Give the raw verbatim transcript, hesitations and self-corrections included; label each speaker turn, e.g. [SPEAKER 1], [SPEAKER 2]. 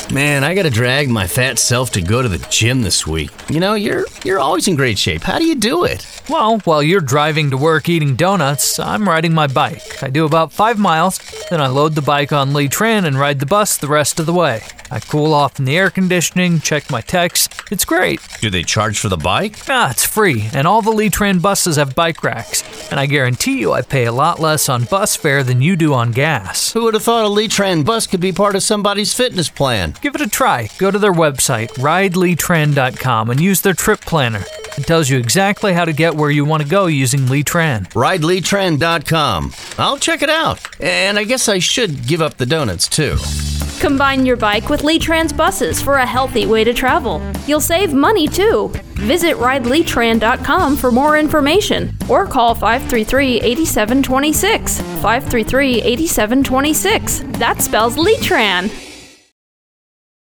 [SPEAKER 1] Man, I gotta drag my fat self to go to the gym this week. You know, you're you're always in great shape. How do you do it?
[SPEAKER 2] Well, while you're driving to work eating donuts, I'm riding my bike. I do about five miles, then I load the bike on Lee-Tran and ride the bus the rest of the way. I cool off in the air conditioning, check my texts. It's great.
[SPEAKER 1] Do they charge for the bike?
[SPEAKER 2] Ah, it's free, and all the Lee-Tran buses have bike racks. And I guarantee you I pay a lot less on bus fare than you do on gas.
[SPEAKER 1] Who would have thought a Lee-Tran bus could be part of somebody's fitness plan?
[SPEAKER 2] Give it a try. Go to their website, ride lee tran dot com, and use their trip planner. It tells you exactly how to get where you want to go using Lee-Tran.
[SPEAKER 1] ride lee tran dot com. I'll check it out. And I guess I should give up the donuts, too.
[SPEAKER 3] Combine your bike with Lee-Tran's buses for a healthy way to travel. You'll save money, too. Visit ride lee tran dot com for more information or call five three three, eight seven two six. five three three, eight seven two six. That spells Lee-Tran.